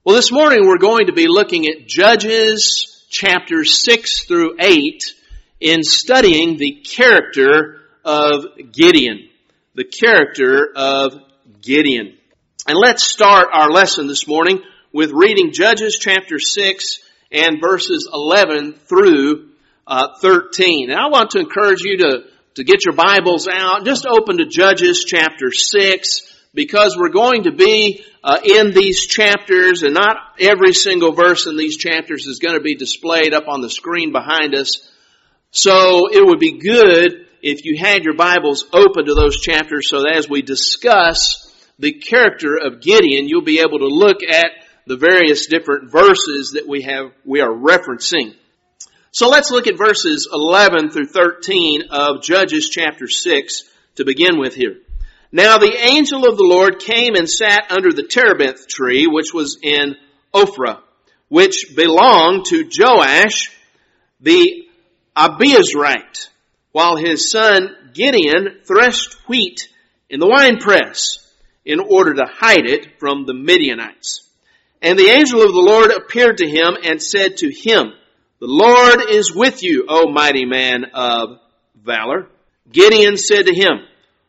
Well, this morning we're going to be looking at Judges chapters 6 through 8 in studying the character of Gideon. The character of Gideon. And let's start our lesson this morning with reading Judges chapter 6 and verses 11 through 13. And I want to encourage you to get your Bibles out. Just open to Judges chapter 6 because we're going to be in these chapters, and not every single verse in these chapters is going to be displayed up on the screen behind us. So it would be good if you had your Bibles open to those chapters so that as we discuss the character of Gideon, you'll be able to look at the various different verses that we are referencing. So let's look at verses 11 through 13 of Judges chapter 6 to begin with here. Now the angel of the Lord came and sat under the terebinth tree, which was in Ophrah, which belonged to Joash the Abiezrite, while his son Gideon threshed wheat in the winepress in order to hide it from the Midianites. And the angel of the Lord appeared to him and said to him, "The Lord is with you, O mighty man of valor." Gideon said to him,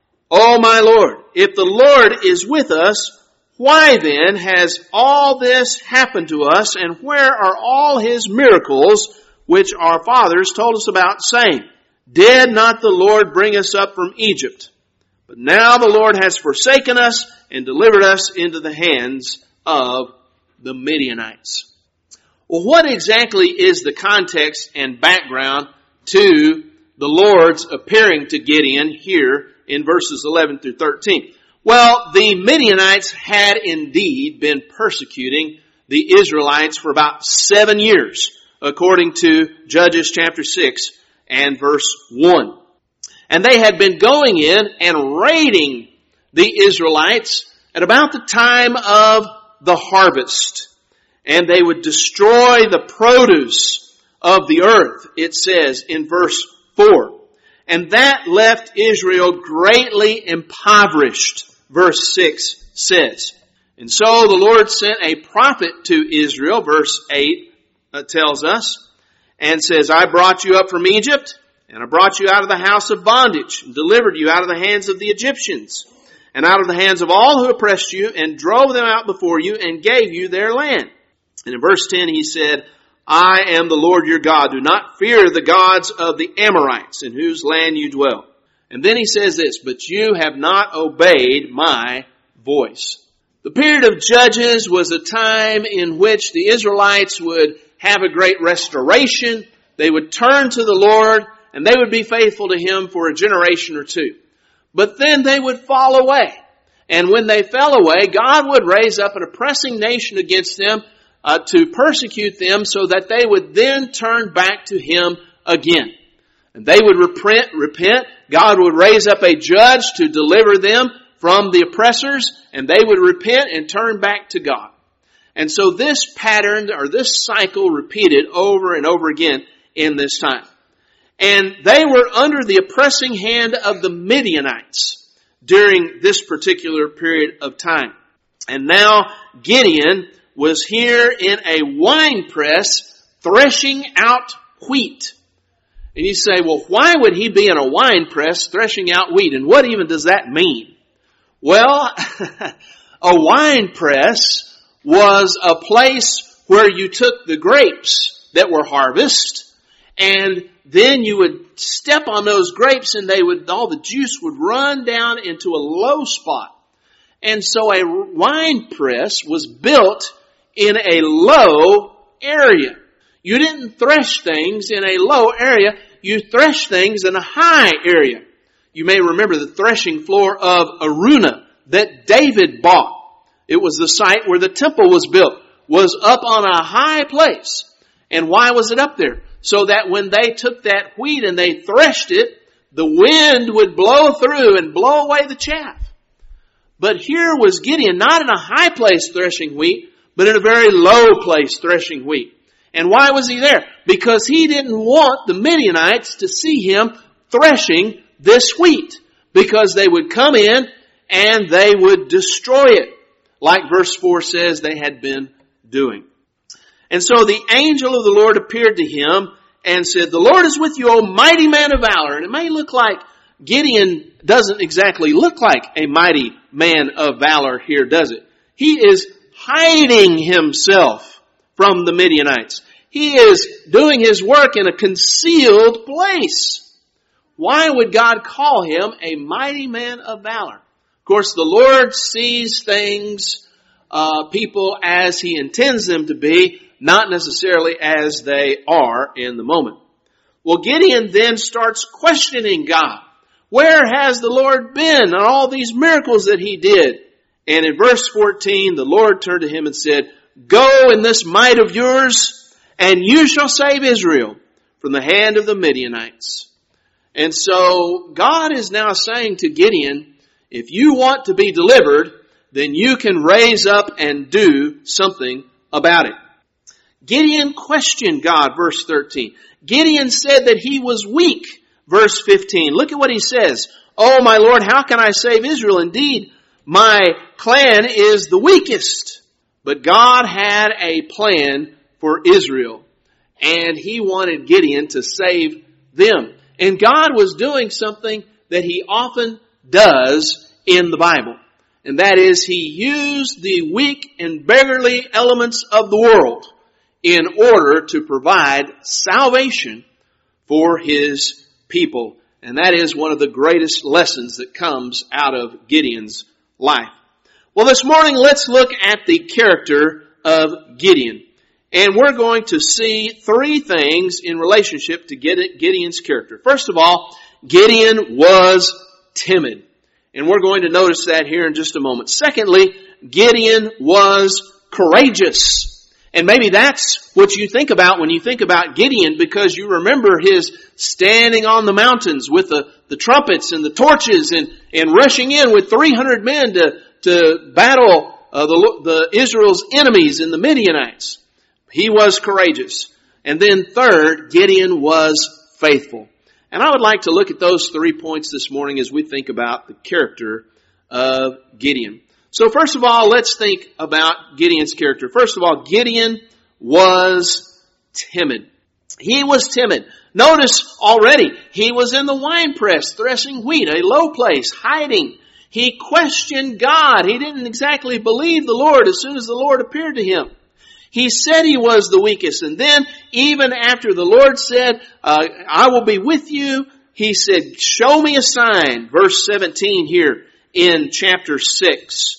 "O my Lord, if the Lord is with us, why then has all this happened to us, and where are all his miracles which our fathers told us about, saying, did not the Lord bring us up from Egypt? But now the Lord has forsaken us and delivered us into the hands of the Midianites." Well, what exactly is the context and background to the Lord's appearing to Gideon here in verses 11 through 13? Well, the Midianites had indeed been persecuting the Israelites for about 7 years, according to Judges chapter 6 and verse 1. And they had been going in and raiding the Israelites at about the time of the harvest. And they would destroy the produce of the earth, it says in verse 4. And that left Israel greatly impoverished, verse 6 says. And so the Lord sent a prophet to Israel, verse 8 tells us, and says, "I brought you up from Egypt, and I brought you out of the house of bondage, and delivered you out of the hands of the Egyptians, and out of the hands of all who oppressed you, and drove them out before you, and gave you their land." And in verse 10 he said, "I am the Lord your God. Do not fear the gods of the Amorites, in whose land you dwell." And then he says this, "But you have not obeyed my voice." The period of Judges was a time in which the Israelites would have a great restoration. They would turn to the Lord, and they would be faithful to Him for a generation or two. But then they would fall away. And when they fell away, God would raise up an oppressing nation against them to persecute them so that they would then turn back to Him again. And they would repent. God would raise up a judge to deliver them from the oppressors, and they would repent and turn back to God. And so this pattern or this cycle repeated over and over again in this time. And they were under the oppressing hand of the Midianites during this particular period of time. And now Gideon was here in a wine press threshing out wheat. And you say, well, why would he be in a wine press threshing out wheat? And what even does that mean? Well, a wine press was a place where you took the grapes that were harvested, and then you would step on those grapes and all the juice would run down into a low spot. And so a wine press was built in a low area. You didn't thresh things in a low area. You threshed things in a high area. You may remember the threshing floor of Araunah that David bought. It was the site where the temple was built, was up on a high place. And why was it up there? So that when they took that wheat and they threshed it, the wind would blow through and blow away the chaff. But here was Gideon, not in a high place threshing wheat, but in a very low place threshing wheat. And why was he there? Because he didn't want the Midianites to see him threshing this wheat. Because they would come in and they would destroy it. Like verse 4 says, they had been doing. And so the angel of the Lord appeared to him and said, "The Lord is with you, O mighty man of valor." And it may look like Gideon doesn't exactly look like a mighty man of valor here, does it? He is hiding himself from the Midianites. He is doing his work in a concealed place. Why would God call him a mighty man of valor? Of course, the Lord sees things, people as He intends them to be, not necessarily as they are in the moment. Well, Gideon then starts questioning God. Where has the Lord been on all these miracles that He did? And in verse 14, the Lord turned to him and said, "Go in this might of yours, and you shall save Israel from the hand of the Midianites." And so God is now saying to Gideon, if you want to be delivered, then you can raise up and do something about it. Gideon questioned God, verse 13. Gideon said that he was weak, verse 15. Look at what he says. "Oh, my Lord, how can I save Israel? Indeed, my clan is the weakest." But God had a plan for Israel, and He wanted Gideon to save them. And God was doing something that He often does in the Bible. And that is, He used the weak and beggarly elements of the world in order to provide salvation for His people. And that is one of the greatest lessons that comes out of Gideon's life. Well, this morning, let's look at the character of Gideon. And we're going to see three things in relationship to Gideon's character. First of all, Gideon was timid. And we're going to notice that here in just a moment. Secondly, Gideon was courageous. And maybe that's what you think about when you think about Gideon, because you remember his standing on the mountains with the trumpets and the torches and rushing in with 300 men to battle the Israel's enemies and the Midianites. He was courageous. And then third, Gideon was faithful. And I would like to look at those 3 points this morning as we think about the character of Gideon. So first of all, let's think about Gideon's character. First of all, Gideon was timid. He was timid. Notice already, he was in the winepress threshing wheat, a low place, hiding. He questioned God. He didn't exactly believe the Lord as soon as the Lord appeared to him. He said he was the weakest. And then, even after the Lord said, "I will be with you," he said, "Show me a sign." Verse 17 here in chapter 6.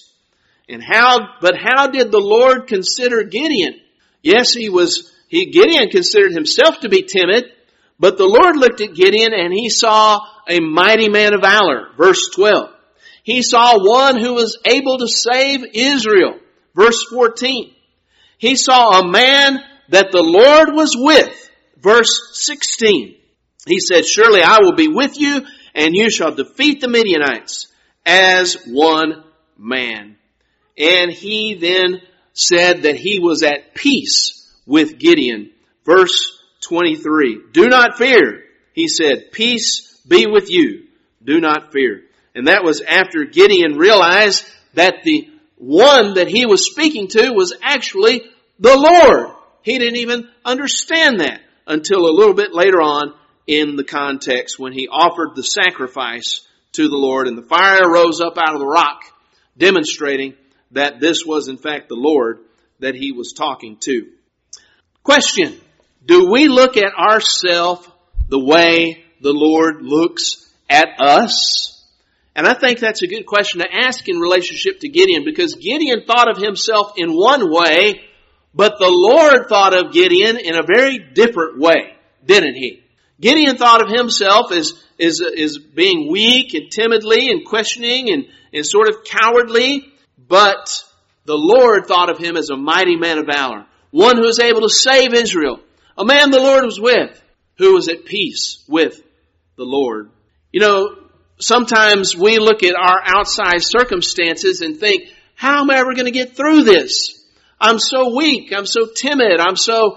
But how did the Lord consider Gideon? Yes, Gideon considered himself to be timid, but the Lord looked at Gideon and He saw a mighty man of valor. Verse 12. He saw one who was able to save Israel. Verse 14. He saw a man that the Lord was with. Verse 16. He said, "Surely I will be with you, and you shall defeat the Midianites as one man." And he then said that he was at peace with Gideon. Verse 23. "Do not fear," he said. "Peace be with you. Do not fear." And that was after Gideon realized that the one that he was speaking to was actually the Lord. He didn't even understand that until a little bit later on in the context when he offered the sacrifice to the Lord and the fire rose up out of the rock, demonstrating that this was in fact the Lord that he was talking to. Question: do we look at ourselves the way the Lord looks at us? And I think that's a good question to ask in relationship to Gideon, because Gideon thought of himself in one way, but the Lord thought of Gideon in a very different way, didn't He? Gideon thought of himself as being weak and timidly and questioning and sort of cowardly, but the Lord thought of him as a mighty man of valor, one who was able to save Israel, a man the Lord was with, who was at peace with the Lord. You know, sometimes we look at our outside circumstances and think, how am I ever going to get through this? I'm so weak. I'm so timid. I'm so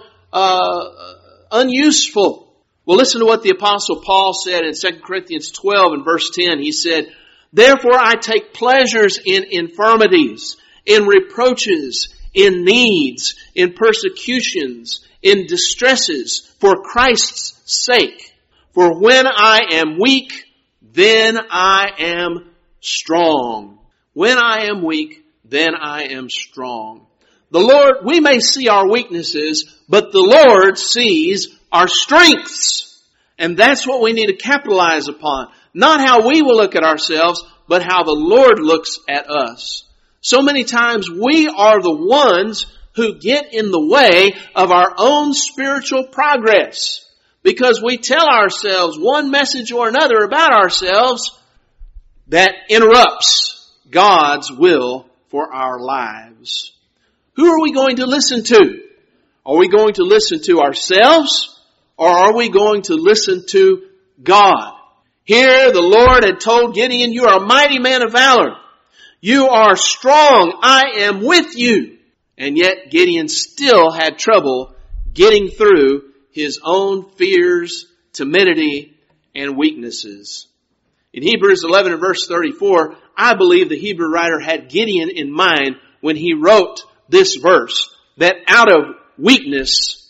unuseful. Well, listen to what the Apostle Paul said in 2 Corinthians 12 and verse 10. He said, "Therefore I take pleasures in infirmities, in reproaches, in needs, in persecutions, in distresses, for Christ's sake. For when I am weak, then I am strong. When I am weak, then I am strong. The Lord, we may see our weaknesses, but the Lord sees our strengths. And that's what we need to capitalize upon. Not how we will look at ourselves, but how the Lord looks at us. So many times we are the ones who get in the way of our own spiritual progress. Because we tell ourselves one message or another about ourselves that interrupts God's will for our lives. Who are we going to listen to? Are we going to listen to ourselves, or are we going to listen to God? Here the Lord had told Gideon, you are a mighty man of valor. You are strong. I am with you. And yet Gideon still had trouble getting through his own fears, timidity, and weaknesses. In Hebrews 11 and verse 34, I believe the Hebrew writer had Gideon in mind when he wrote this verse, that out of weakness,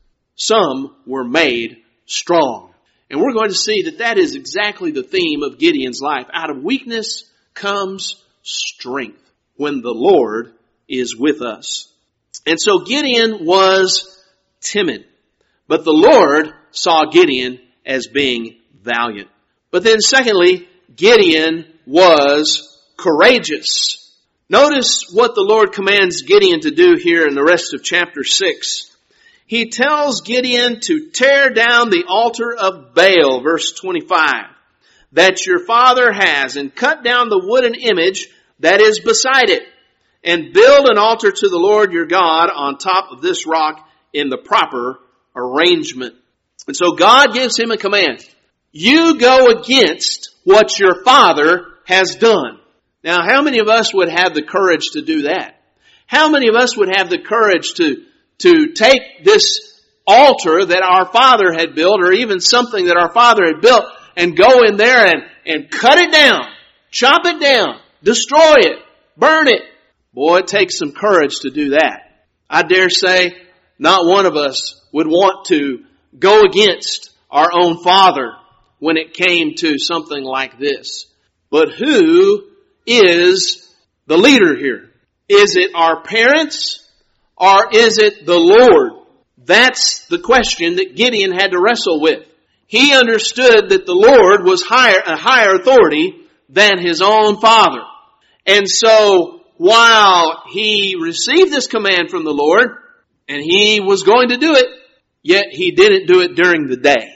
some were made strong. And we're going to see that that is exactly the theme of Gideon's life. Out of weakness comes strength when the Lord is with us. And so Gideon was timid, but the Lord saw Gideon as being valiant. But then secondly, Gideon was courageous. Notice what the Lord commands Gideon to do here in the rest of chapter 6. He tells Gideon to tear down the altar of Baal, verse 25, that your father has, and cut down the wooden image that is beside it, and build an altar to the Lord your God on top of this rock in the proper arrangement. And so God gives him a command. You go against what your father has done. Now, how many of us would have the courage to do that? How many of us would have the courage to take this altar that our father had built, or even something that our father had built, and go in there and cut it down, chop it down, destroy it, burn it? Boy, it takes some courage to do that. I dare say not one of us would want to go against our own father when it came to something like this. But who is the leader here? Is it our parents, or is it the Lord? That's the question that Gideon had to wrestle with. He understood that the Lord was a higher authority than his own father. And so while he received this command from the Lord, and he was going to do it, yet he didn't do it during the day.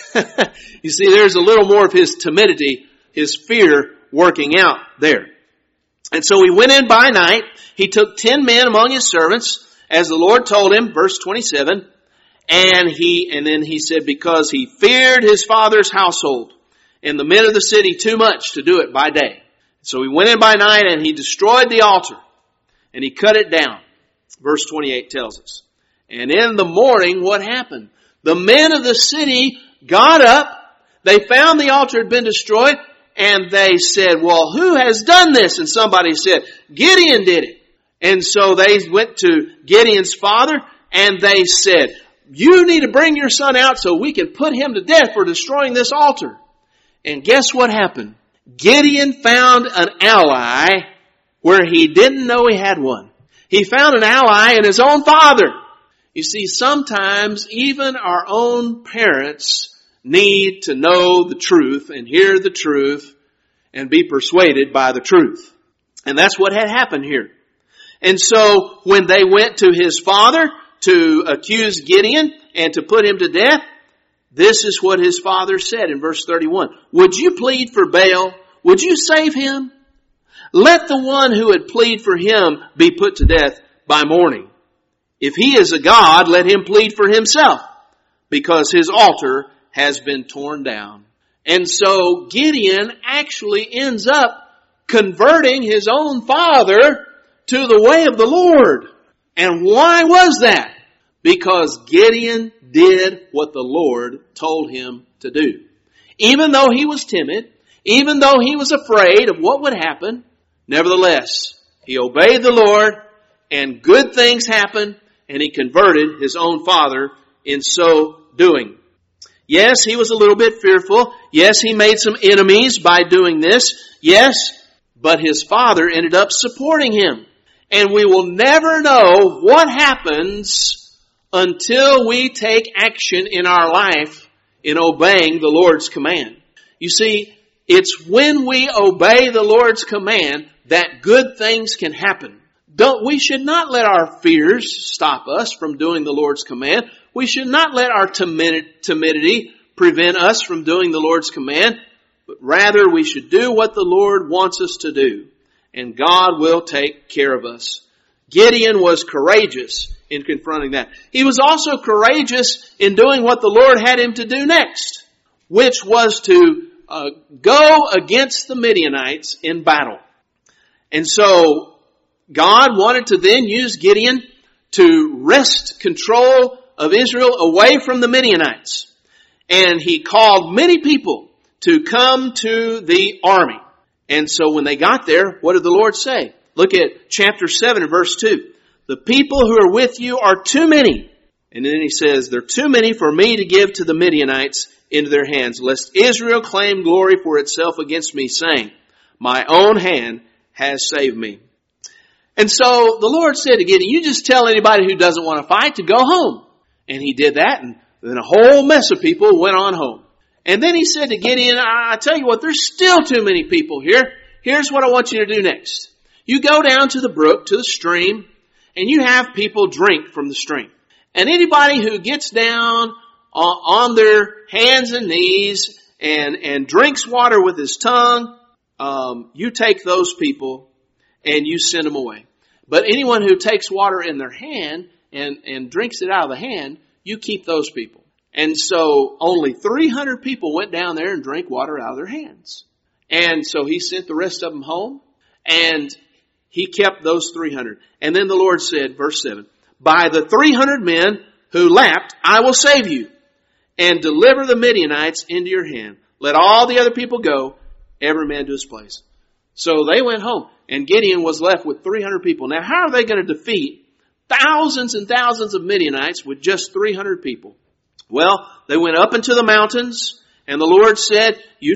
You see, there's a little more of his timidity, his fear working out there. And so he went in by night. He took 10 men among his servants, as the Lord told him, verse 27. And then he said, because he feared his father's household and the men of the city too much to do it by day. So he went in by night and he destroyed the altar and he cut it down. Verse 28 tells us. And in the morning, what happened? The men of the city got up. They found the altar had been destroyed, and they said, well, who has done this? And somebody said, Gideon did it. And so they went to Gideon's father, and they said, you need to bring your son out so we can put him to death for destroying this altar. And guess what happened? Gideon found an ally where he didn't know he had one. He found an ally in his own father. You see, sometimes even our own parents need to know the truth and hear the truth and be persuaded by the truth. And that's what had happened here. And so when they went to his father to accuse Gideon and to put him to death, this is what his father said in verse 31. Would you plead for Baal? Would you save him? Let the one who would plead for him be put to death by morning. If he is a god, let him plead for himself, because his altar has been torn down. And so Gideon actually ends up converting his own father to the way of the Lord. And why was that? Because Gideon did what the Lord told him to do. Even though he was timid, even though he was afraid of what would happen, nevertheless, he obeyed the Lord and good things happened, and he converted his own father in so doing. Yes, he was a little bit fearful. Yes, he made some enemies by doing this. Yes, but his father ended up supporting him. And we will never know what happens until we take action in our life in obeying the Lord's command. You see, it's when we obey the Lord's command that good things can happen. We should not let our fears stop us from doing the Lord's command. We should not let our timidity prevent us from doing the Lord's command, but rather we should do what the Lord wants us to do, and God will take care of us. Gideon was courageous in confronting that. He was also courageous in doing what the Lord had him to do next, which was to go against the Midianites in battle. And so God wanted to then use Gideon to wrest control of Israel away from the Midianites. And he called many people to come to the army. And so when they got there, what did the Lord say? Look at chapter 7 and verse 2. The people who are with you are too many. And then he says, they're too many for me to give to the Midianites into their hands, lest Israel claim glory for itself against me, saying, my own hand has saved me. And so the Lord said to Gideon, you just tell anybody who doesn't want to fight to go home. And he did that, and then a whole mess of people went on home. And then he said to Gideon, I tell you what, there's still too many people here. Here's what I want you to do next. You go down to the brook, to the stream, and you have people drink from the stream. And anybody who gets down on their hands and knees and drinks water with his tongue, you take those people and you send them away. But anyone who takes water in their hand and drinks it out of the hand, you keep those people. And so only 300 people went down there and drank water out of their hands. And so he sent the rest of them home, and he kept those 300. And then the Lord said, verse 7, by the 300 men who lapped, I will save you and deliver the Midianites into your hand. Let all the other people go, every man to his place. So they went home, and Gideon was left with 300 people. Now, how are they going to defeat thousands and thousands of Midianites with just 300 people? Well, they went up into the mountains, and the Lord said, you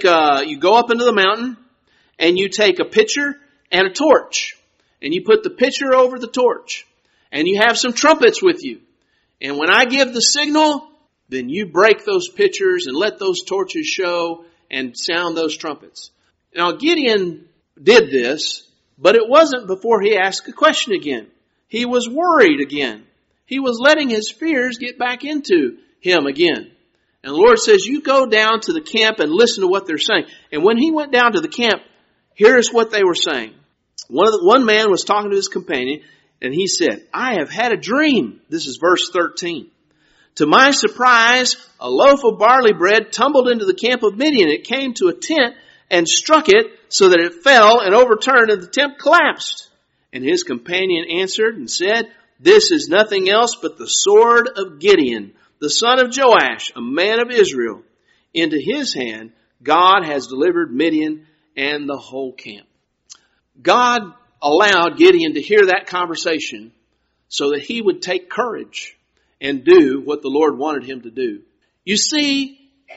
go up into the mountain, and you take a pitcher and a torch, and you put the pitcher over the torch, and you have some trumpets with you. And when I give the signal, then you break those pitchers and let those torches show and sound those trumpets. Now, Gideon did this, but it wasn't before he asked a question again. He was worried again. He was letting his fears get back into him again. And the Lord says, you go down to the camp and listen to what they're saying. And when he went down to the camp, here's what they were saying. One man was talking to his companion, and he said, I have had a dream. This is verse 13. To my surprise, a loaf of barley bread tumbled into the camp of Midian. It came to a tent and struck it so that it fell and overturned, and the tent collapsed. And his companion answered and said, this is nothing else but the sword of Gideon, the son of Joash, a man of Israel. Into his hand God has delivered Midian and the whole camp. God allowed Gideon to hear that conversation so that he would take courage and do what the Lord wanted him to do. You see,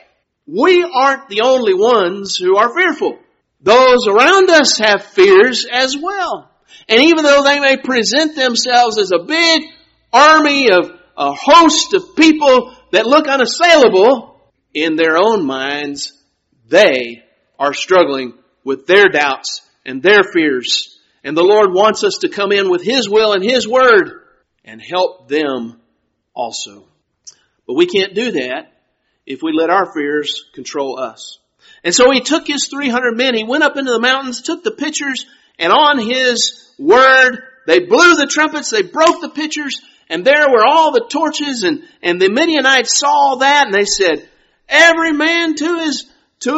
we aren't the only ones who are fearful. Those around us have fears as well. And even though they may present themselves as a big army of a host of people that look unassailable, in their own minds, they are struggling with their doubts and their fears. And the Lord wants us to come in with His will and His word and help them also. But we can't do that if we let our fears control us. And so he took his 300 men, he went up into the mountains, took the pitchers, and on his word, they blew the trumpets, they broke the pitchers, and there were all the torches, and the Midianites saw that, and they said, every man to his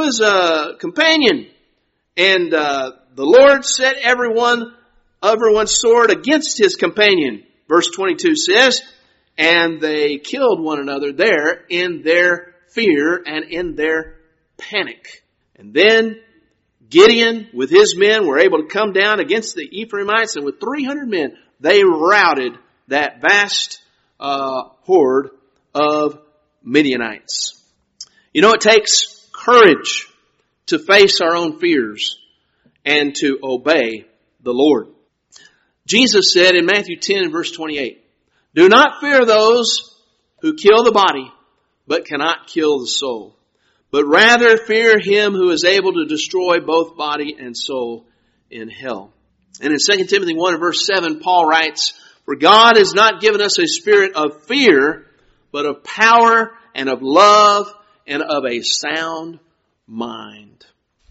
companion. And the Lord set everyone's sword against his companion. Verse 22 says, and they killed one another there in their fear and in their panic. And then Gideon with his men were able to come down against the Ephraimites, and with 300 men they routed that vast horde of Midianites. You know, it takes courage to face our own fears and to obey the Lord. Jesus said in Matthew 10 and verse 28, "Do not fear those who kill the body, but cannot kill the soul. But rather fear him who is able to destroy both body and soul in hell." And in 2 Timothy 1 and verse 7, Paul writes, "For God has not given us a spirit of fear, but of power and of love and of a sound mind."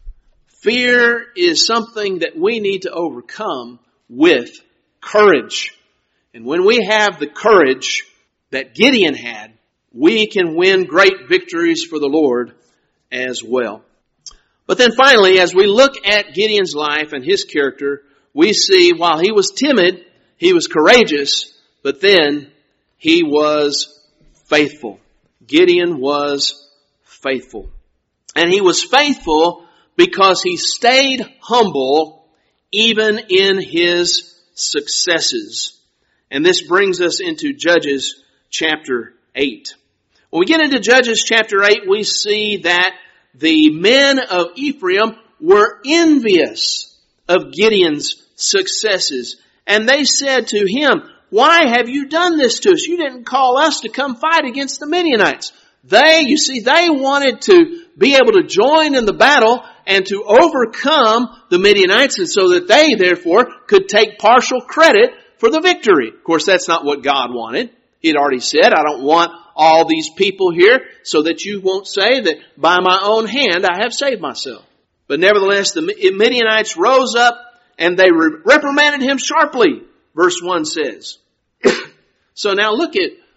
Fear is something that we need to overcome with courage. And when we have the courage that Gideon had, we can win great victories for the Lord as well. But then finally, as we look at Gideon's life and his character, we see while he was timid, he was courageous, but then he was faithful. Gideon was faithful. And he was faithful because he stayed humble even in his successes. And this brings us into Judges chapter 8. When we get into Judges chapter 8, we see that the men of Ephraim were envious of Gideon's successes. And they said to him, "Why have you done this to us? You didn't call us to come fight against the Midianites." They wanted to be able to join in the battle and to overcome the Midianites, and so that they, therefore, could take partial credit for the victory. Of course, that's not what God wanted. He had already said, "I don't want all these people here so that you won't say that by my own hand I have saved myself." But nevertheless, the Midianites rose up and they reprimanded him sharply, verse 1 says. So now look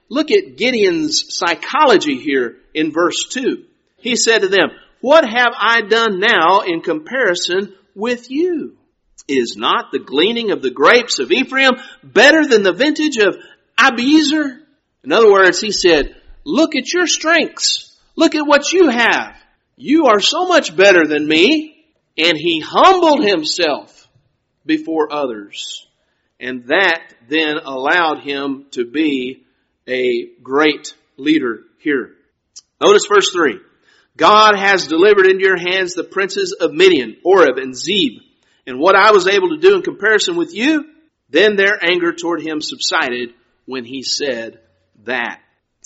at Gideon's psychology here in verse 2. He said to them, "What have I done now in comparison with you? Is not the gleaning of the grapes of Ephraim better than the vintage of Abiezer?" In other words, he said, "Look at your strengths. Look at what you have. You are so much better than me." And he humbled himself before others. And that then allowed him to be a great leader here. Notice verse 3. "God has delivered into your hands the princes of Midian, Oreb and Zeb. And what I was able to do in comparison with you?" Then their anger toward him subsided when he said that.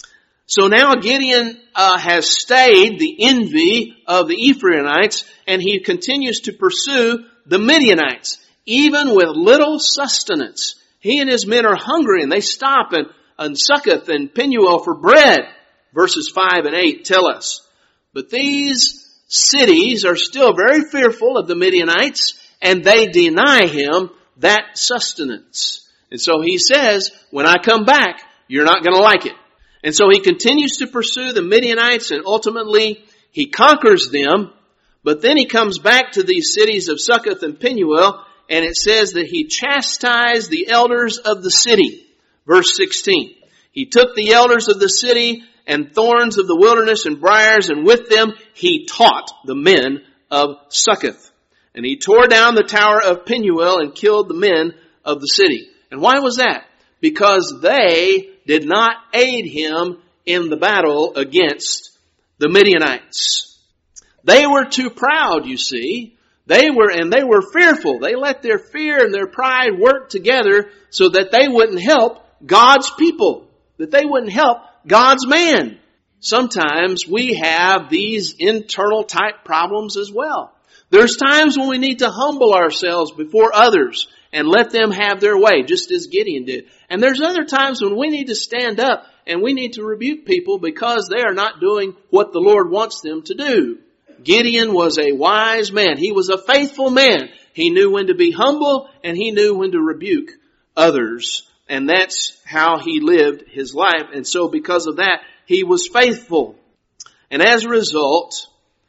So now Gideon has stayed the envy of the Ephraimites, and he continues to pursue the Midianites, even with little sustenance. He and his men are hungry, and they stop in Succoth and Penuel for bread. Verses 5 and 8 tell us. But these cities are still very fearful of the Midianites, and they deny him that sustenance. And so he says, "When I come back, you're not going to like it." And so he continues to pursue the Midianites, and ultimately he conquers them. But then he comes back to these cities of Succoth and Penuel, and it says that he chastised the elders of the city. Verse 16. "He took the elders of the city and thorns of the wilderness and briars, and with them he taught the men of Succoth. And he tore down the tower of Penuel and killed the men of the city." And why was that? Because they did not aid him in the battle against the Midianites. They were too proud, you see. They were fearful. They let their fear and their pride work together so that they wouldn't help God's people, that they wouldn't help God's man. Sometimes we have these internal type problems as well. There's times when we need to humble ourselves before others and let them have their way, just as Gideon did. And there's other times when we need to stand up and we need to rebuke people because they are not doing what the Lord wants them to do. Gideon was a wise man. He was a faithful man. He knew when to be humble and he knew when to rebuke others. And that's how he lived his life. And so because of that, he was faithful. And as a result,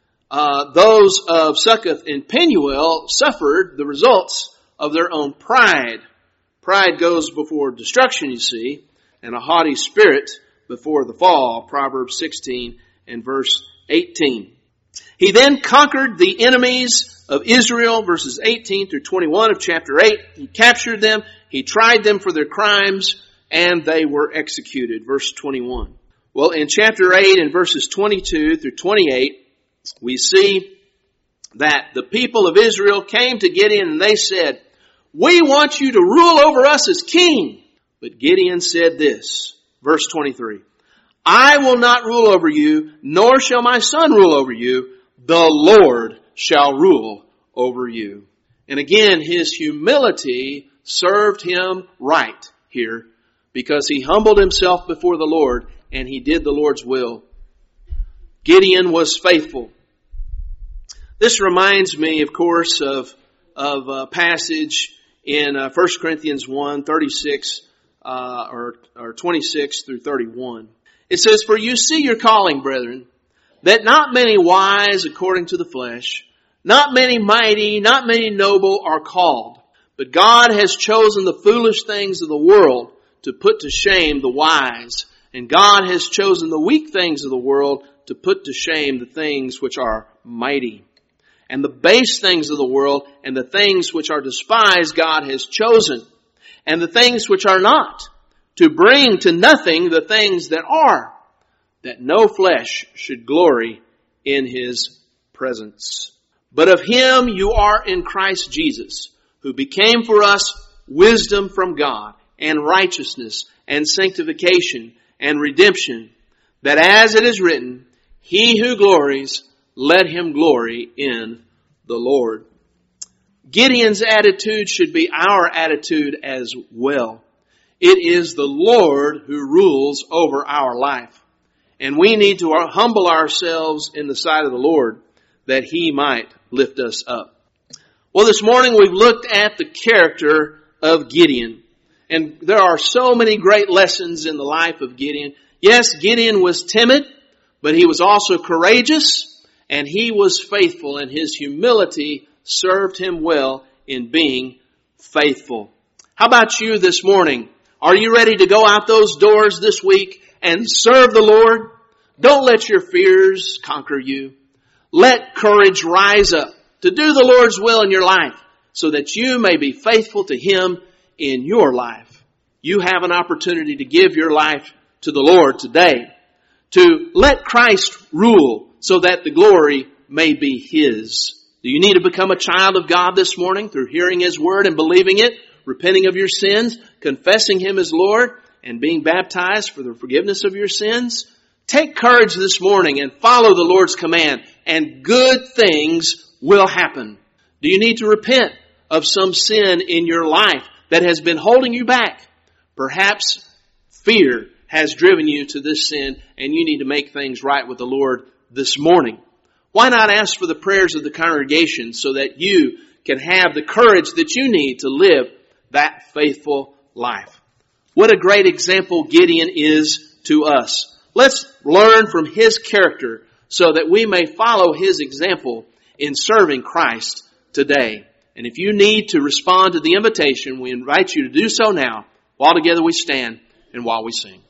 those of Succoth and Penuel suffered the results of their own pride. Pride goes before destruction, you see, and a haughty spirit before the fall. Proverbs 16 and verse 18. He then conquered the enemies of Israel, verses 18 through 21 of chapter 8. He captured them, he tried them for their crimes, and they were executed. Verse 21. Well, in chapter 8 and verses 22 through 28, we see that the people of Israel came to Gideon and they said, "We want you to rule over us as king." But Gideon said this, verse 23, "I will not rule over you, nor shall my son rule over you. The Lord shall rule over you." And again, his humility served him right here, because he humbled himself before the Lord and he did the Lord's will. Gideon was faithful. This reminds me, of course, of a passage in 1 Corinthians 1, 36, or 26 through 31. It says, "For you see your calling, brethren, that not many wise according to the flesh, not many mighty, not many noble are called. But God has chosen the foolish things of the world to put to shame the wise. And God has chosen the weak things of the world to put to shame the things which are mighty. And the base things of the world and the things which are despised God has chosen. And the things which are not, to bring to nothing the things that are, that no flesh should glory in His presence. But of Him you are in Christ Jesus, who became for us wisdom from God, and righteousness, and sanctification, and redemption, that as it is written, he who glories, let him glory in the Lord." Gideon's attitude should be our attitude as well. It is the Lord who rules over our life. And we need to humble ourselves in the sight of the Lord that He might lift us up. Well, this morning we've looked at the character of Gideon. And there are so many great lessons in the life of Gideon. Yes, Gideon was timid, but he was also courageous, and he was faithful, and his humility served him well in being faithful. How about you this morning? Are you ready to go out those doors this week and serve the Lord? Don't let your fears conquer you. Let courage rise up to do the Lord's will in your life so that you may be faithful to Him in your life. You have an opportunity to give your life to the Lord today, to let Christ rule so that the glory may be His. Do you need to become a child of God this morning through hearing His Word and believing it, repenting of your sins, confessing Him as Lord, and being baptized for the forgiveness of your sins? Take courage this morning and follow the Lord's command, and good things will happen. Do you need to repent of some sin in your life that has been holding you back? Perhaps fear has driven you to this sin and you need to make things right with the Lord this morning. Why not ask for the prayers of the congregation so that you can have the courage that you need to live that faithful life? What a great example Gideon is to us. Let's learn from his character so that we may follow his example in serving Christ today. And if you need to respond to the invitation, we invite you to do so now, while together we stand and while we sing.